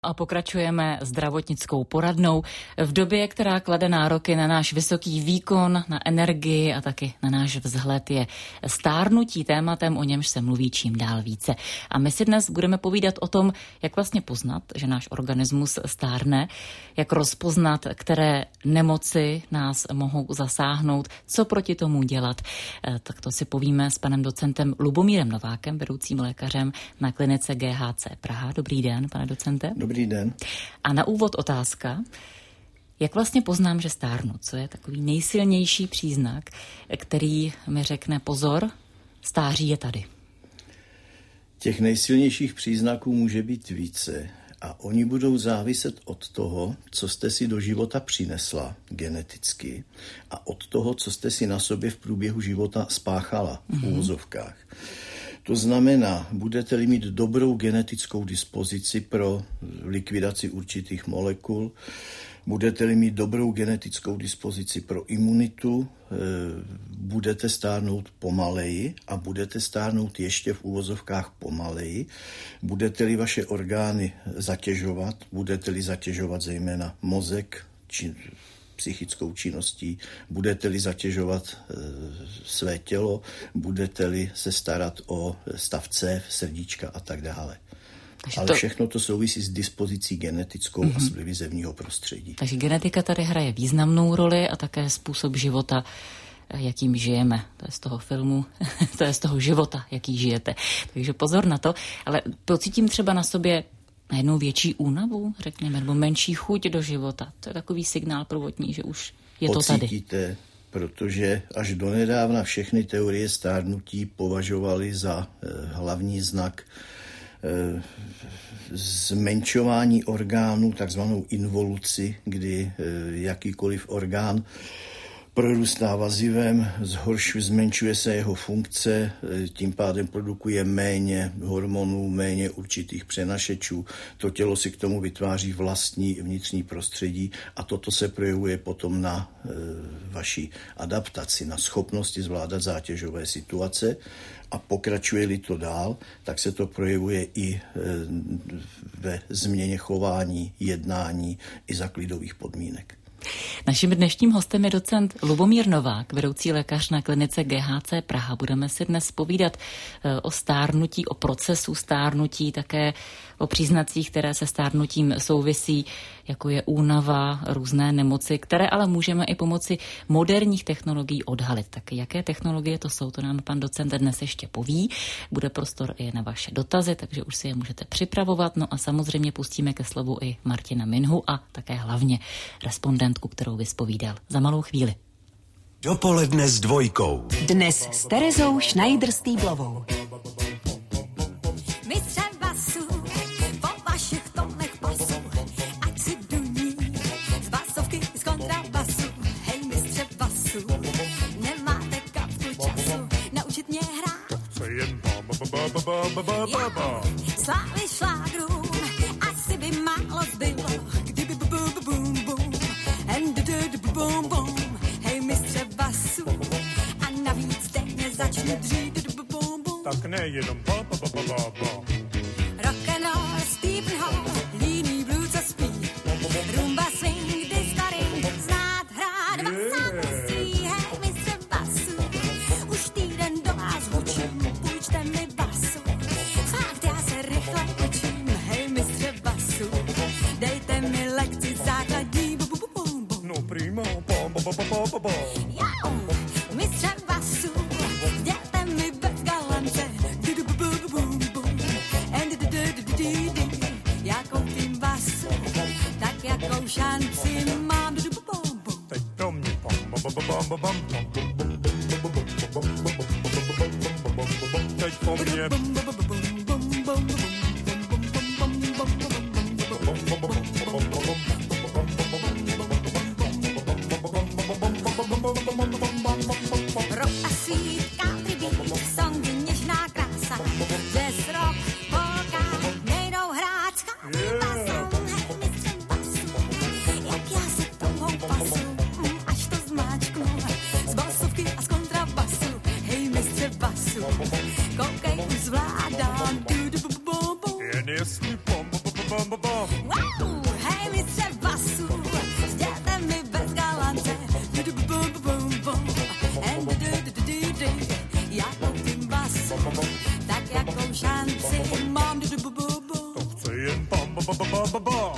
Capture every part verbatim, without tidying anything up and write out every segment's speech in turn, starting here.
A pokračujeme zdravotnickou poradnou v době, která klade nároky na náš vysoký výkon, na energii a taky na náš vzhled, je stárnutí tématem, o němž se mluví čím dál více. A my si dnes budeme povídat o tom, jak vlastně poznat, že náš organismus stárne, jak rozpoznat, které nemoci nás mohou zasáhnout, co proti tomu dělat. Tak to si povíme s panem docentem Lubomírem Novákem, vedoucím lékařem na klinice G H C Praha. Dobrý den, pane docente. Dobrý den. A na úvod otázka, jak vlastně poznám, že stárnu? Co je takový nejsilnější příznak, který mi řekne pozor, stáří je tady? Těch nejsilnějších příznaků může být více a oni budou záviset od toho, co jste si do života přinesla geneticky a od toho, co jste si na sobě v průběhu života spáchala v úvozovkách. To znamená, budete-li mít dobrou genetickou dispozici pro likvidaci určitých molekul, budete-li mít dobrou genetickou dispozici pro imunitu, budete stárnout pomaleji a budete stárnout ještě v uvozovkách pomaleji. Budete-li vaše orgány zatěžovat, budete-li zatěžovat zejména mozek, či psychickou činností, budete-li zatěžovat e, své tělo, budete-li se starat o stav cév, srdíčka a tak dále. Takže Ale to... všechno to souvisí s dispozicí genetickou mm-hmm. a s vlivy zevního prostředí. Takže genetika tady hraje významnou roli a také způsob života, jakým žijeme. To je z toho filmu, to je z toho života, jaký žijete. Takže pozor na to. Ale pocítím třeba na sobě najednou větší únavu, řekněme, nebo menší chuť do života. To je takový signál prvotní, že už je to tady. Pocítíte, protože až donedávna všechny teorie stárnutí považovaly za eh, hlavní znak eh, zmenšování orgánů, takzvanou involuci, kdy eh, jakýkoliv orgán prorůstá vazivem, zhoršuje, zmenšuje se jeho funkce, tím pádem produkuje méně hormonů, méně určitých přenašečů. To tělo si k tomu vytváří vlastní vnitřní prostředí a toto se projevuje potom na e, vaší adaptaci, na schopnosti zvládat zátěžové situace a pokračuje-li to dál, tak se to projevuje i e, ve změně chování, jednání i za klidových podmínek. Naším dnešním hostem je docent Lubomír Novák, vedoucí lékař na klinice G H C Praha. Budeme si dnes povídat o stárnutí, o procesu stárnutí, také o příznacích, které se stárnutím souvisí, jako je únava, různé nemoci, které ale můžeme i pomocí moderních technologií odhalit. Tak jaké technologie to jsou, to nám pan docent dnes ještě poví. Bude prostor i na vaše dotazy, takže už si je můžete připravovat. No a samozřejmě pustíme ke slovu i Martina Minhu a také hlavně respondentku, kterou vyspovídal za malou chvíli. Dopoledne s dvojkou. Dnes s Terezou Schneider-Stýblovou. Sláli šlágrům, asi by málo zbylo, kdyby bum bum bum, and bum bum, hej mistře basu, a navíc teď nezačne dřít bum bum. Tak nejenom ba ba ba ba ba ba. Rock'n'roll, Stephen Hall, líný blues a spí, rumba swing, disco ring, znát hrát vás musí, hej mistře basu, už týden do vás hučím, půjčte mi basu. Fakt já se rychle učím, hej mistře basu, dejte mi lekci základní, bu, bu, bu, bu, bu. No prima, ba ba ba ba ba ba. Jau, mistře basu, dělte mi bez galance, du, du, bu, bu, bu, bu, bu. And du, du, du, du, du, du. Já koupím basu, tak jakou šanci mám, du, du, bu, bu, bu. Teď to mě ba ba ba ba ba ba. Teď po mně. Rock a sweet, country beat, songy, něžná krása, jazz, rock, polka, nejdou hrát s chalí basou, hej mistře basu, jak já se tomu pasu, mm, až to zmáčknu, z basovky a z kontrabasu, hej mistře basu, koukej, už zvládám, du, du, bu, bu, bu. Jen jestli bom bom bom bom bom. Hej, mistře basu, sdělte mi bez galance. Jakou tím basu, tak jakou šanci mám. To chce jen pam, ba, ba, ba, ba, ba, ba.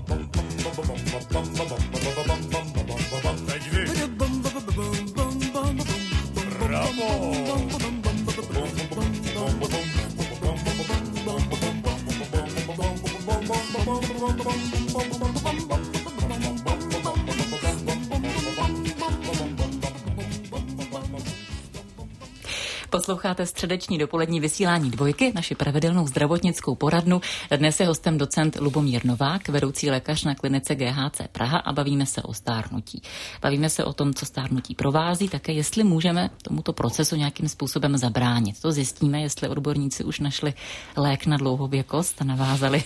Teď vy. Bravo. Posloucháte středeční dopolední vysílání Dvojky, naši pravidelnou zdravotnickou poradnu. Dnes je hostem docent Lubomír Novák, vedoucí lékař na klinice G H C Praha a bavíme se o stárnutí. Bavíme se o tom, co stárnutí provází, také jestli můžeme tomuto procesu nějakým způsobem zabránit. To zjistíme, jestli odborníci už našli lék na dlouhověkost a navázali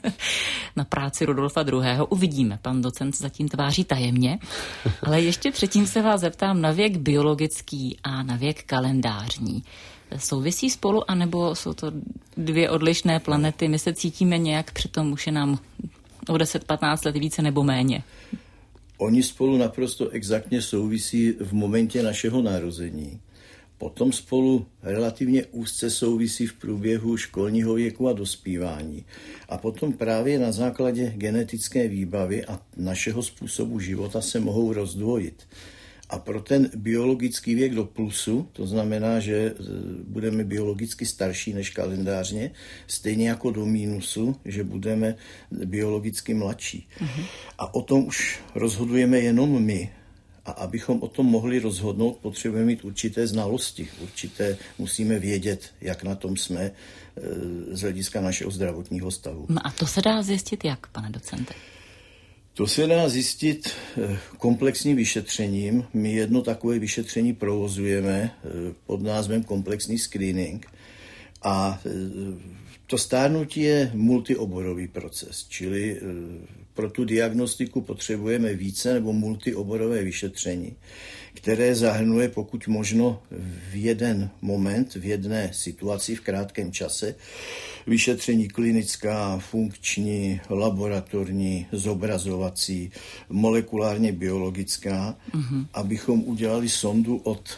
na práci Rudolfa druhého. Uvidíme, pan docent zatím tváří tajemně, ale ještě předtím se vás zeptám na věk biologický a na věk kalendářní. Souvisí spolu, anebo jsou to dvě odlišné planety? My se cítíme nějak, přitom už je nám o deset patnáct let více nebo méně. Oni spolu naprosto exaktně souvisí v momentě našeho narození. Potom spolu relativně úzce souvisí v průběhu školního věku a dospívání. A potom právě na základě genetické výbavy a našeho způsobu života se mohou rozdvojit. A pro ten biologický věk do plusu, to znamená, že budeme biologicky starší než kalendářně, stejně jako do mínusu, že budeme biologicky mladší. Mm-hmm. A o tom už rozhodujeme jenom my. A abychom o tom mohli rozhodnout, potřebujeme mít určité znalosti. Určité musíme vědět, jak na tom jsme z hlediska našeho zdravotního stavu. No a to se dá zjistit jak, pane docente? To se dá zjistit komplexním vyšetřením. My jedno takové vyšetření provozujeme pod názvem komplexní screening. A to stárnutí je multioborový proces, čili pro tu diagnostiku potřebujeme více nebo multioborové vyšetření, které zahrnuje pokud možno v jeden moment, v jedné situaci, v krátkém čase, vyšetření klinická, funkční, laboratorní, zobrazovací, molekulárně biologická, mm-hmm. abychom udělali sondu od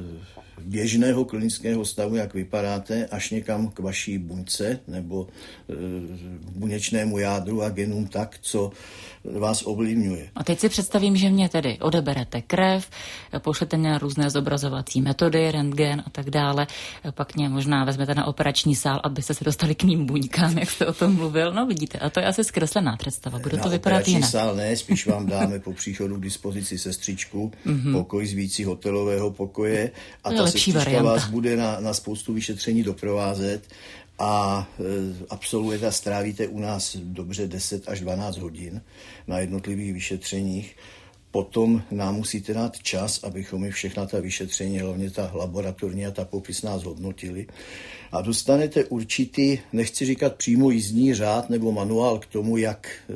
běžného klinického stavu, jak vypadáte, až někam k vaší buňce nebo e, buněčnému jádru a genům tak, co vás ovlivňuje. A teď si představím, že mě tedy odeberete krev, pošlete mě na různé zobrazovací metody, rentgen a tak dále, pak mě možná vezmete na operační sál, abyste se dostali k mým buňkám, jak jste o tom mluvil. No vidíte, a to je asi zkreslená představa, bude to vypadat jinak. Na operační sál ne, spíš vám dáme po příchodu k dispozici sestřičku, mm-hmm. pokoj z vící hotelového pokoje a ta sestřička varianta. Vás bude na, na spoustu vyšetření doprovázet a e, absolvujete a strávíte u nás dobře deset až dvanáct hodin na jednotlivých vyšetřeních. Potom nám musíte dát čas, abychom mi všechna ta vyšetření, hlavně ta laboratorní a ta popisná zhodnotili. A dostanete určitý, nechci říkat přímo jízdní řád nebo manuál k tomu, jak e,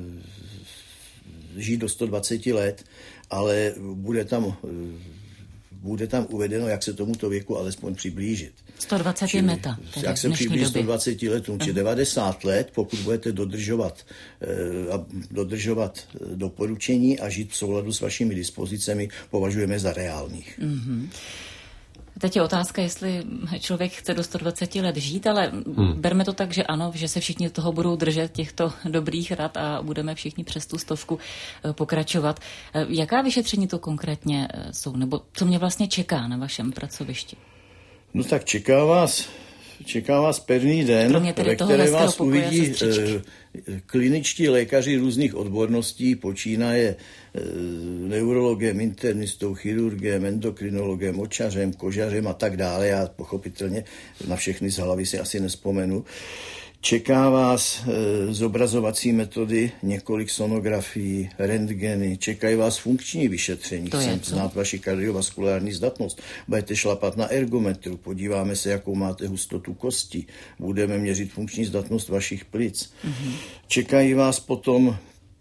žít do sto dvacet let, ale bude tam... E, bude tam uvedeno, jak se tomuto věku alespoň přiblížit. sto dvacet je meta. Jak se přiblíží sto dvacet letům, či devadesát let, pokud budete dodržovat, uh, dodržovat doporučení a žít v souladu s vašimi dispozicemi, považujeme za reálných. Mm-hmm. Teď je otázka, jestli člověk chce do sto dvacet let žít, ale hmm. berme to tak, že ano, že se všichni toho budou držet těchto dobrých rad a budeme všichni přes tu stovku pokračovat. Jaká vyšetření to konkrétně jsou? Nebo co mě vlastně čeká na vašem pracovišti? No tak čeká vás, čeká vás pevný den, ve které vás uvidí kliničtí lékaři různých odborností, počínaje neurologem, internistou, chirurgem, endokrinologem, močařem, kožařem a tak dále. Já pochopitelně na všechny z hlavy si asi nespomenu. Čeká vás e, zobrazovací metody, několik sonografií, rentgeny, čekají vás funkční vyšetření, chcem znát vaši kardiovaskulární zdatnost, budete šlapat na ergometru, podíváme se, jakou máte hustotu kosti, budeme měřit funkční zdatnost vašich plic. Mm-hmm. Čekají vás potom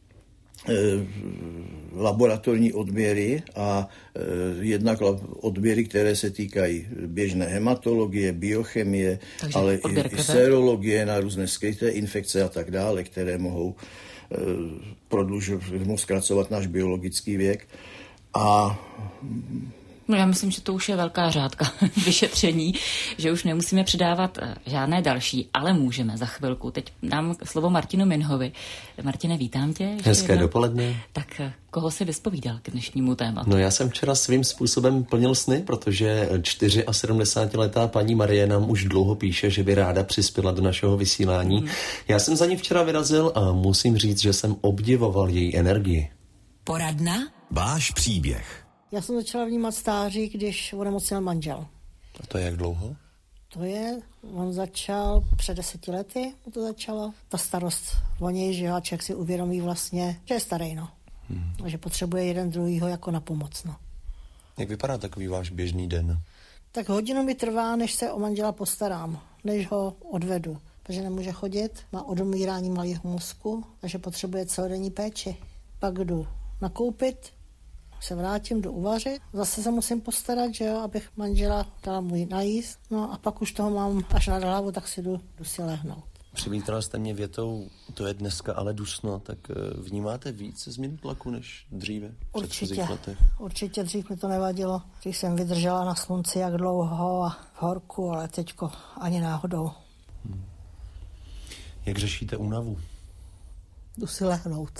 laboratorní odběry a jednak odběry, které se týkají běžné hematologie, biochemie, takže ale i, i serologie na různé skryté infekce a tak dále, které mohou prodlužovat, zkracovat náš biologický věk. A no já myslím, že to už je velká řádka vyšetření, že už nemusíme přidávat žádné další, ale můžeme za chvilku. Teď dám slovo Martinu Minhovi. Martine, vítám tě. Hezké jednou. dopoledne. Tak koho jsi vyspovídal k dnešnímu tématu? No já jsem včera svým způsobem plnil sny, protože sedmdesátičtyřletá paní Marie nám už dlouho píše, že by ráda přispěla do našeho vysílání. Hmm. Já jsem za ní včera vyrazil a musím říct, že jsem obdivoval její energii. Poradna? Váš příběh. Já jsem začala vnímat stáří, když onemocněl manžel. A to je jak dlouho? To je, on začal před deseti lety, to začalo. Ta starost o něj, že člověk si uvědomí vlastně, že je starý, no. Hmm. A že potřebuje jeden druhýho jako na pomoc, no. Jak vypadá takový váš běžný den? Tak hodinu mi trvá, než se o manžela postarám, než ho odvedu. Protože nemůže chodit, má odumírání malého mozku, takže potřebuje celodenní péči. Pak jdu nakoupit, se vrátím, jdu uvařit, zase se musím postarat, že jo, abych manžela dala můj najíst, no a pak už toho mám až nad hlavu, tak si jdu, jdu si lehnout. Přivítala jste mě větou, to je dneska ale dusno, tak vnímáte víc změnu tlaku než dříve? Určitě, určitě dřív mi to nevadilo, když jsem vydržela na slunci jak dlouho a v horku, ale teďko ani náhodou. Hmm. Jak řešíte únavu? Jdu si lehnout.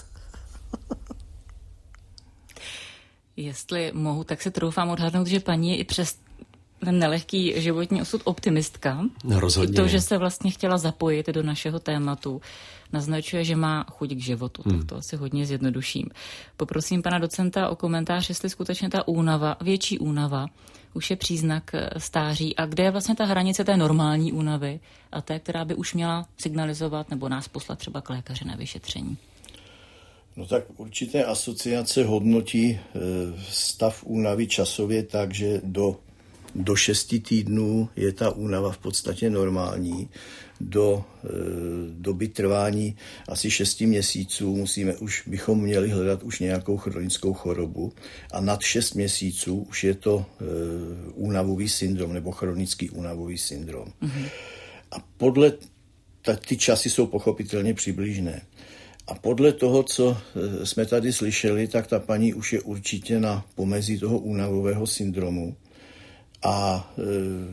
Jestli mohu, tak se troufám odhadnout, že paní je i přes ten nelehký životní osud optimistka. No, rozhodně. I to, že se vlastně chtěla zapojit do našeho tématu, naznačuje, že má chuť k životu. Hmm. Tak to asi hodně zjednoduším. Poprosím pana docenta o komentář, jestli skutečně ta únava, větší únava, už je příznak stáří a kde je vlastně ta hranice té normální únavy a té, která by už měla signalizovat nebo nás poslat třeba k lékaři na vyšetření. No tak určité asociace hodnotí stav únavy časově tak, že do, do šesti týdnů je ta únava v podstatě normální. Do e, doby trvání asi šesti měsíců musíme už, bychom měli hledat už nějakou chronickou chorobu a nad šest měsíců už je to e, únavový syndrom nebo chronický únavový syndrom. Mm-hmm. A podle, ta, ty časy jsou pochopitelně přibližné. A podle toho, co jsme tady slyšeli, tak ta paní už je určitě na pomezí toho únavového syndromu. A e,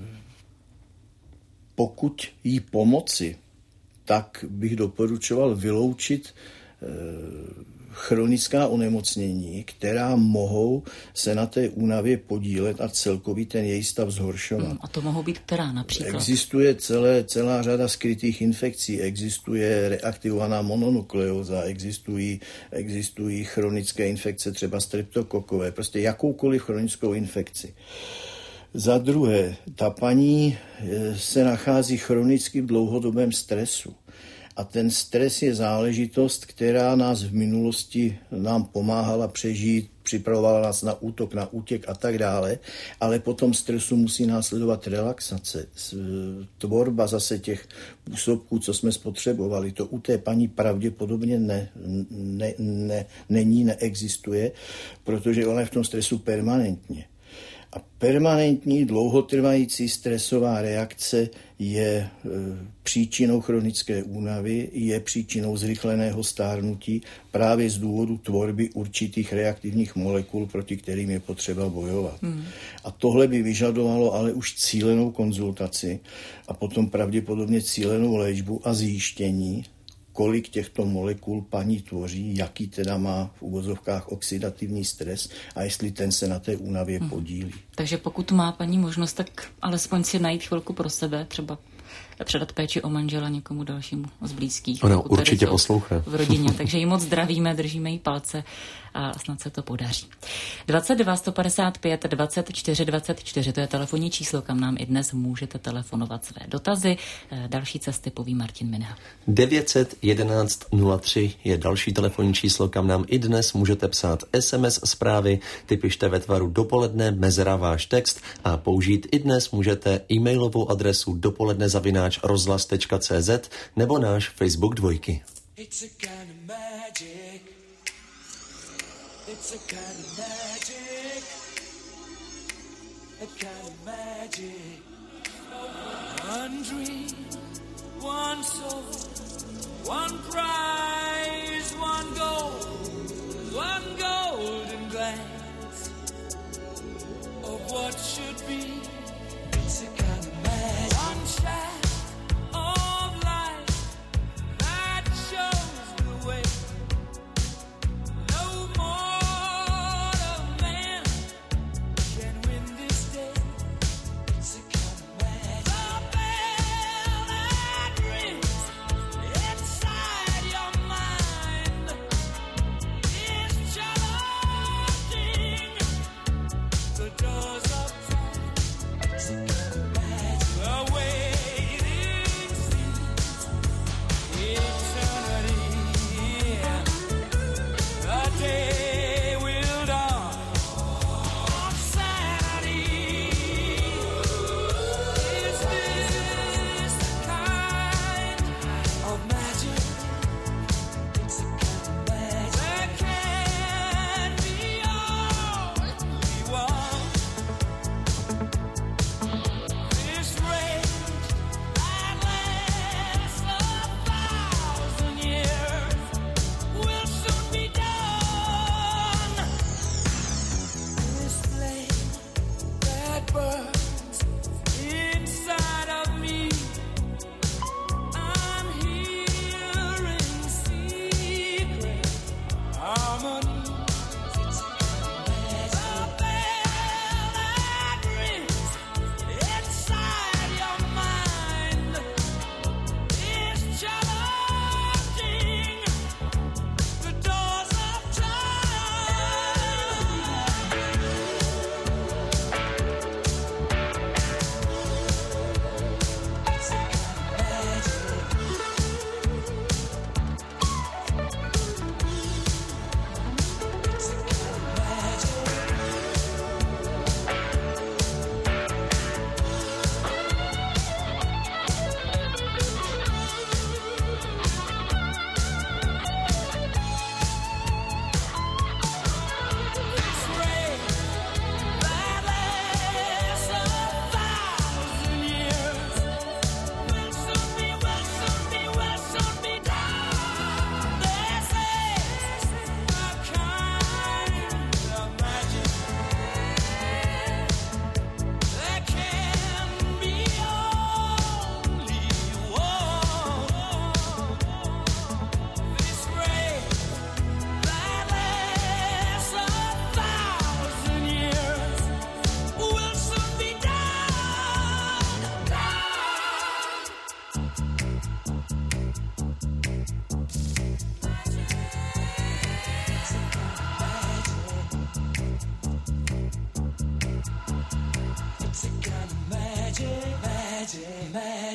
pokud jí pomoci, tak bych doporučoval vyloučit e, chronická onemocnění, která mohou se na té únavě podílet a celkový ten její stav zhoršovat. Hmm, a to mohou být která například? Existuje celé, celá řada skrytých infekcí, existuje reaktivovaná mononukleóza, existují, existují chronické infekce, třeba streptokokové, prostě jakoukoliv chronickou infekci. Za druhé, ta paní se nachází chronicky v dlouhodobém stresu. A ten stres je záležitost, která nás v minulosti nám pomáhala přežít, připravovala nás na útok, na útěk a tak dále, ale po tom stresu musí následovat relaxace, tvorba zase těch působků, co jsme spotřebovali. To u té paní pravděpodobně ne, ne, ne, není, neexistuje, protože ona je v tom stresu permanentně. A permanentní dlouhotrvající stresová reakce je e, příčinou chronické únavy, je příčinou zrychleného stárnutí právě z důvodu tvorby určitých reaktivních molekul, proti kterým je potřeba bojovat. Hmm. A tohle by vyžadovalo ale už cílenou konzultaci a potom pravděpodobně cílenou léčbu a zjištění, kolik těchto molekul paní tvoří, jaký teda má v uvozovkách oxidativní stres a jestli ten se na té únavě hmm. podílí. Takže pokud má paní možnost, tak alespoň si najít chvilku pro sebe, třeba předat péči o manžela někomu dalšímu z blízkých. Ona určitě poslouchá. V rodině, takže jí moc zdravíme, držíme jí palce a snad se to podaří. dvacet dva sto padesát pět dvacet čtyři dvacet čtyři, to je telefonní číslo, kam nám i dnes můžete telefonovat své dotazy. Další cesty poví Martin Minha. devět set jedenáct nula tři je další telefonní číslo, kam nám i dnes můžete psát es em es zprávy, ty pište ve tvaru dopoledne, mezera váš text a použít i dnes můžete e-mailovou adresu dopoledne zavináč rozhlas tečka cé zet nebo náš Facebook dvojky. It's a kind of magic. It's a kind of magic. A kind of magic. One dream, one soul, one prize, one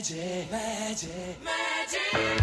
magic, magic, magic.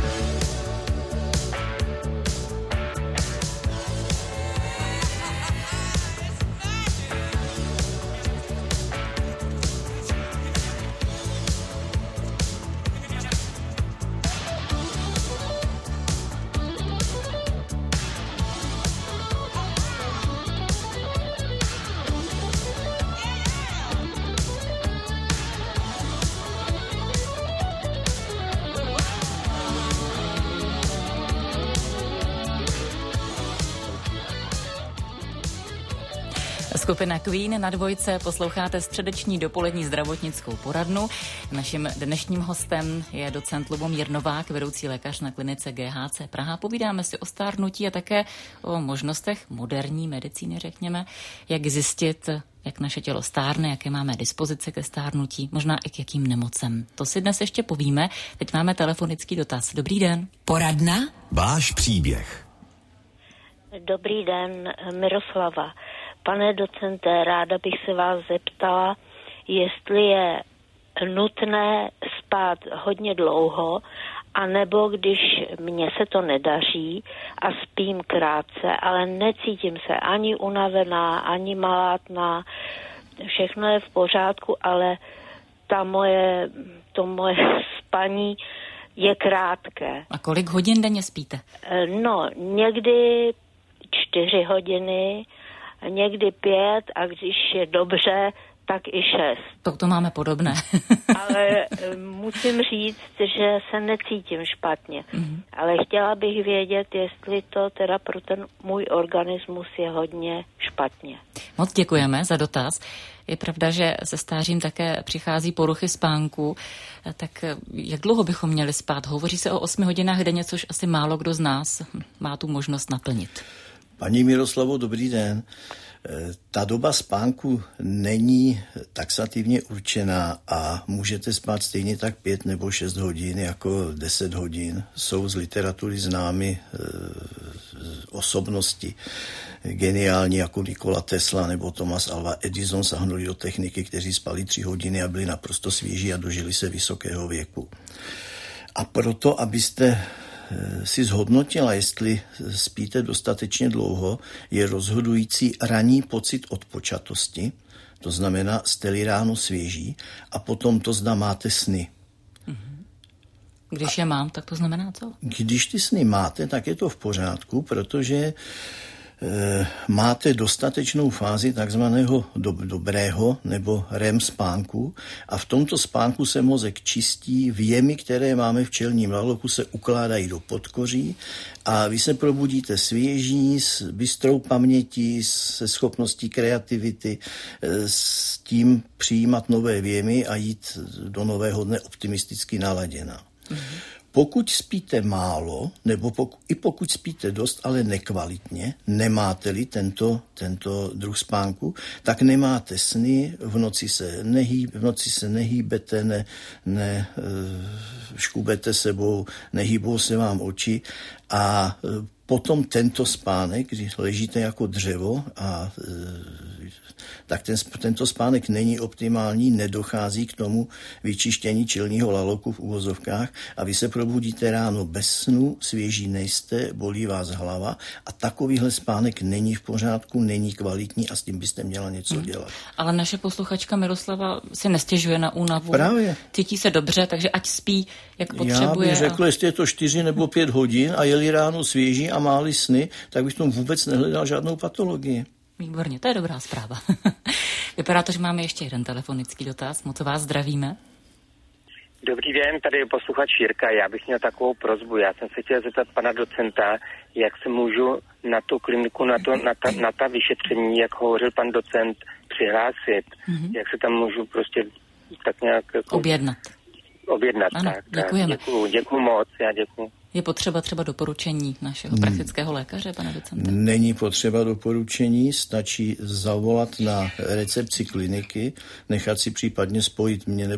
Skupina Queen na dvojce, posloucháte středeční dopolední zdravotnickou poradnu. Naším dnešním hostem je docent Lubomír Novák, vedoucí lékař na klinice G H C Praha. Povídáme si o stárnutí a také o možnostech moderní medicíny, řekněme, jak zjistit, jak naše tělo stárne, jaké máme dispozice ke stárnutí, možná i k jakým nemocem. To si dnes ještě povíme. Teď máme telefonický dotaz. Dobrý den. Poradna? Váš příběh. Dobrý den, Miroslava. Pane docente, ráda bych se vás zeptala, jestli je nutné spát hodně dlouho, anebo když mně se to nedaří a spím krátce, ale necítím se ani unavená, ani malátná, všechno je v pořádku, ale ta moje, to moje spaní je krátké. A kolik hodin denně spíte? No, někdy čtyři hodiny, někdy pět a když je dobře, tak i šest. To to máme podobné. Ale musím říct, že se necítím špatně. Mm-hmm. Ale chtěla bych vědět, jestli to teda pro ten můj organismus je hodně špatně. Moc děkujeme za dotaz. Je pravda, že se stářím také přichází poruchy spánku. Tak jak dlouho bychom měli spát? Hovoří se o osmi hodinách denně, což asi málo kdo z nás má tu možnost naplnit. Paní Miroslavo, dobrý den. Ta doba spánku není taxativně určená a můžete spát stejně tak pět nebo šest hodin jako deset hodin. Jsou z literatury známy e, osobnosti geniální jako Nikola Tesla nebo Thomas Alva Edison sahnuli do techniky, kteří spali tři hodiny a byli naprosto svěží a dožili se vysokého věku. A proto, abyste si zhodnotila, jestli spíte dostatečně dlouho, je rozhodující ranní pocit odpočatosti, to znamená, jste-li ráno svěží, a potom to, zda máte sny. Když je mám, tak to znamená co? Když ty sny máte, tak je to v pořádku, protože máte dostatečnou fázi takzvaného do- dobrého nebo R E M spánku a v tomto spánku se mozek čistí, věmy, které máme v čelním laloku, se ukládají do podkoří a vy se probudíte svěží, s bystrou pamětí, se schopností kreativity, s tím přijímat nové věmy a jít do nového dne optimisticky naladěná. Mm-hmm. Pokud spíte málo, nebo pokud, i pokud spíte dost, ale nekvalitně, nemáte-li tento, tento druh spánku, tak nemáte sny, v noci se, nehýb, v noci se nehýbete, ne, ne škubete sebou, nehýbou se vám oči a potom tento spánek, když ležíte jako dřevo a tak ten, tento spánek není optimální, nedochází k tomu vyčištění čelního laloku v uvozovkách a vy se probudíte ráno bez snu, svěží nejste, bolí vás hlava a takovýhle spánek není v pořádku, není kvalitní a s tím byste měla něco hmm. dělat. Ale naše posluchačka Miroslava si nestěžuje na únavu. Právě. Cítí se dobře, takže ať spí, jak potřebuje. Já bych řekl, a... jestli je to čtyři nebo pět hodin a jeli ráno svěží a máli sny, tak bych tomu vůbec nehledal žádnou patologii. Výborně, to je dobrá zpráva. Vypadá to, že máme ještě jeden telefonický dotaz. Moc vás zdravíme. Dobrý den, tady je posluchač Jirka. Já bych měl takovou prosbu. Já jsem se chtěl zeptat pana docenta, jak se můžu na tu kliniku, na, to, na, ta, na ta vyšetření, jak hovořil pan docent, přihlásit. Mm-hmm. Jak se tam můžu prostě tak nějak... Jako... Objednat. Objednat, ano, tak. Děkujeme. Děkuju, děkuju moc, já děkuju. Je potřeba třeba doporučení našeho praktického lékaře, pane docente? Není potřeba doporučení, stačí zavolat na recepci kliniky, nechat si případně spojit mě nebo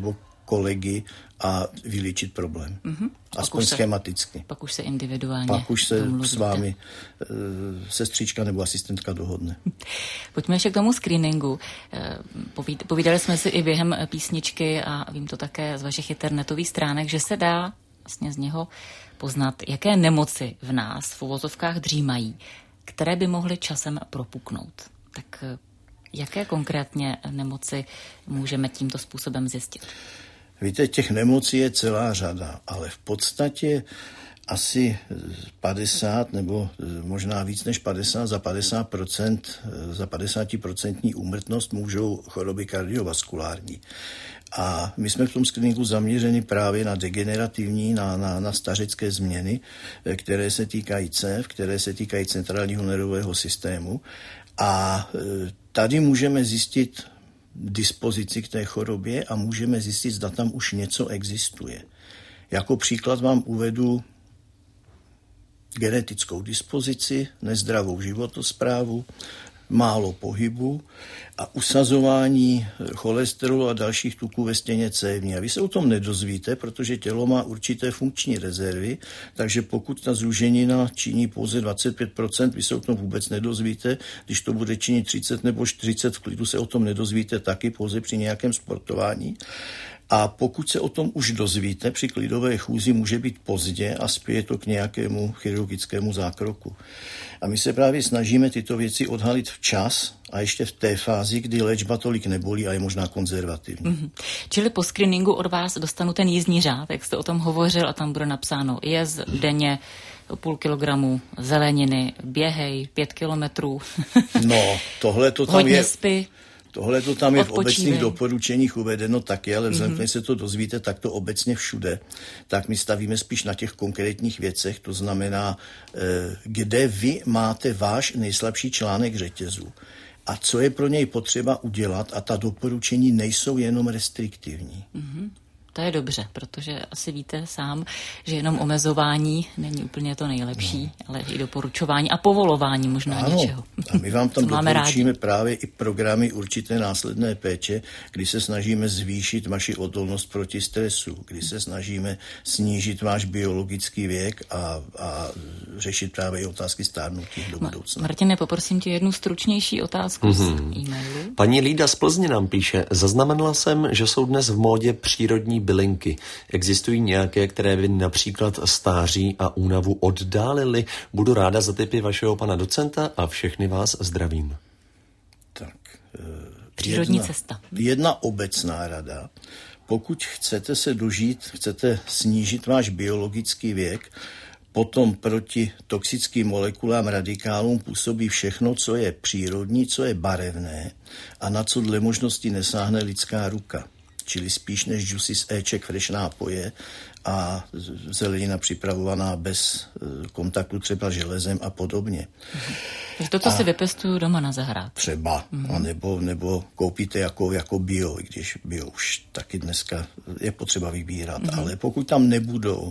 kolegy a vylíčit problém. Mm-hmm. Aspoň pak se, schematicky. Pak už se individuálně Pak už se domluvíte. s vámi e, sestřička nebo asistentka dohodne. Pojďme ještě k tomu screeningu. Povíd, povídali jsme si i během písničky a vím to také z vašich internetových stránek, že se dá vlastně z něho poznat, jaké nemoci v nás v uvozovkách dřímají, které by mohly časem propuknout. Tak jaké konkrétně nemoci můžeme tímto způsobem zjistit? Víte, těch nemocí je celá řada, ale v podstatě asi padesát nebo možná víc než padesát, za padesát procent, za padesát procent úmrtnost můžou choroby kardiovaskulární. A my jsme v tom screeningu zaměřeni právě na degenerativní, na, na, na stařecké změny, které se týkají cév, které se týkají centrálního nervového systému. A tady můžeme zjistit dispozici k té chorobě a můžeme zjistit, zda tam už něco existuje. Jako příklad vám uvedu genetickou dispozici, nezdravou životosprávu, málo pohybu a usazování cholesterolu a dalších tuků ve stěně cévní. A vy se o tom nedozvíte, protože tělo má určité funkční rezervy, takže pokud ta zúženina činí pouze dvacet pět procent, vy se o tom vůbec nedozvíte. Když to bude činit třicet nebo čtyřicet, v klidu se o tom nedozvíte taky pouze při nějakém sportování. A pokud se o tom už dozvíte, při klidové chůzi může být pozdě a spěje to k nějakému chirurgickému zákroku. A my se právě snažíme tyto věci odhalit včas a ještě v té fázi, kdy léčba tolik nebolí a je možná konzervativní. Mm-hmm. Čili po screeningu od vás dostanu ten jízdní řád, jak jste o tom hovořil, a tam bude napsáno jez denně půl kilogramu zeleniny, běhej pět kilometrů. No, tohle to tam hodně je... spy. Tohle to tam je v Odpočívej. obecných doporučeních uvedeno taky, ale vzhledem, mm-hmm. když se to dozvíte takto obecně všude, tak my stavíme spíš na těch konkrétních věcech, to znamená, kde vy máte váš nejslabší článek řetězu a co je pro něj potřeba udělat, a ta doporučení nejsou jenom restriktivní. Mm-hmm. To je dobře, protože asi víte sám, že jenom omezování není úplně to nejlepší, no. ale i doporučování a povolování možná ano. něčeho. A my vám tam doporučíme rádi. právě i programy určité následné péče, kdy se snažíme zvýšit vaši odolnost proti stresu, kdy se snažíme snížit váš biologický věk a, a řešit právě i otázky stárnutí do budoucna. Martine, poprosím tě jednu stručnější otázku mm-hmm. z e-mailu. Paní Lída z Plzně nám píše, zaznamenala jsem, že jsou dnes v módě přírodní bylinky. Existují nějaké, které by například stáří a únavu oddálily? Budu ráda za tipy vašeho pana docenta a všechny vás zdravím. Tak, přírodní jedna, cesta. Jedna obecná rada. Pokud chcete se dožít, chcete snížit váš biologický věk, potom proti toxickým molekulám, radikálům působí všechno, co je přírodní, co je barevné a na co dle možnosti nesáhne lidská ruka. Čili spíš než juicy z éček, fresh nápoje a zelenina připravovaná bez kontaktu třeba železem a podobně. Mhm. Takže to, co a si vypěstuju doma na zahrádce. Třeba, mhm. a nebo, nebo koupíte jako, jako bio, i když bio už taky dneska je potřeba vybírat. Mhm. Ale pokud tam nebudou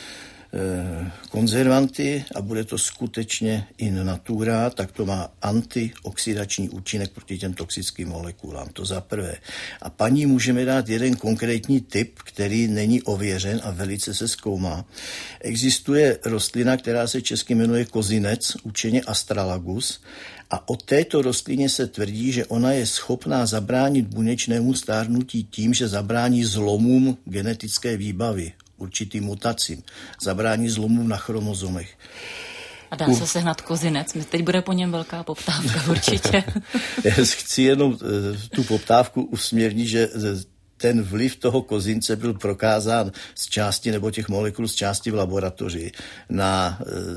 konzervanty a bude to skutečně in natura, tak to má antioxidační účinek proti těm toxickým molekulám. To za prvé. A paní můžeme dát jeden konkrétní tip, který není ověřen a velice se zkoumá. Existuje rostlina, která se česky jmenuje kozinec, učeně Astralagus, a o této rostlině se tvrdí, že ona je schopná zabránit buněčnému stárnutí tím, že zabrání zlomům genetické výbavy, určitým mutacím, zabrání zlomům na chromozomech. A dá se sehnat kozinec? Teď bude po něm velká poptávka určitě. Já chci jenom tu poptávku usměrnit, že ten vliv toho kozince byl prokázán z části nebo těch molekul z části v laboratoři na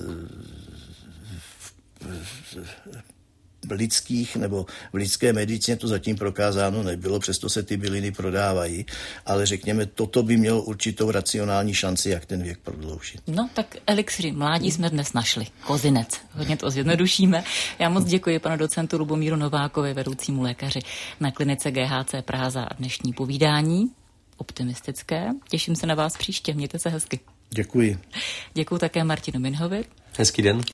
lidských nebo v lidské medicíně to zatím prokázáno nebylo, přesto se ty byliny prodávají, ale řekněme, toto by mělo určitou racionální šanci, jak ten věk prodloužit. No tak elixry mládí jsme dnes našli. Kozinec. Hodně to zjednodušíme. Já moc děkuji panu docentu Lubomíru Novákovi, vedoucímu lékaři na klinice G H C Praha za dnešní povídání. Optimistické. Těším se na vás příště. Mějte se hezky. Děkuji. Děkuji také Martinu Minhovi. Hezký den.